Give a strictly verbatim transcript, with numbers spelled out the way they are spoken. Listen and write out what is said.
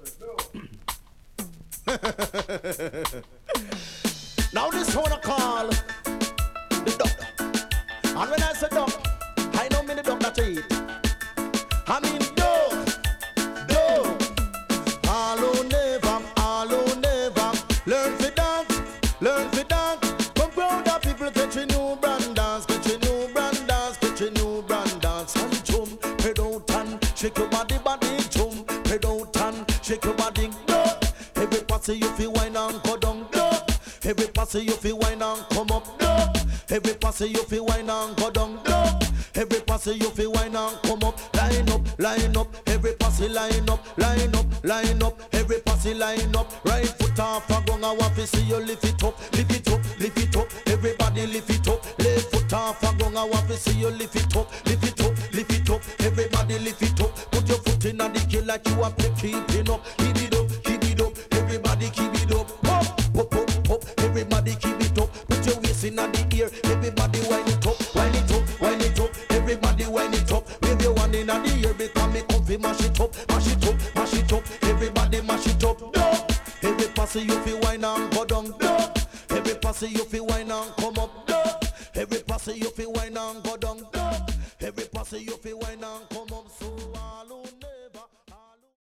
Now this one I call the doctor. And when I say doctor, I know me the doctor to eat. I mean dog, dog. All who never, all who never learn to dance, learn to dance. Come proud of people catch a new brand dance, catch a new brand dance, catch a new brand dance. And jump, head out and shake your body, body, jump, head out and shake your body, dog. Every party you feel wine and go down, dog. Every party you feel wine and come up, dog. Every party you feel wine and go down, dog. Every party you feel wine and come up. Line up, line up. Every party line up, line up, line up. Every party line up. Right foot off a gong. I want to see you lift it up, lift it up, lift it up. Everybody lift it up. Left foot off a gong. I want to see you lift it up, lift it up, lift it up. Everybody lift it up. Put your foot in the kill like you are keeping up. Keep it up, keep it up. Everybody keep it up. Pop, pop, pop, pop. Everybody keep it up. Put your waist in the ear. Everybody wind it up, wind it up, wind it up. Everybody wind it up. Wave your one in the ear because me comfy. Mash it up, mash it up, mash it up. Everybody mash it up. No. Every pass you feel wine and go down. No. Every pass you feel wine and come up. No. Every pass you feel wine and go down. No. Every pass you feel wine and come up. So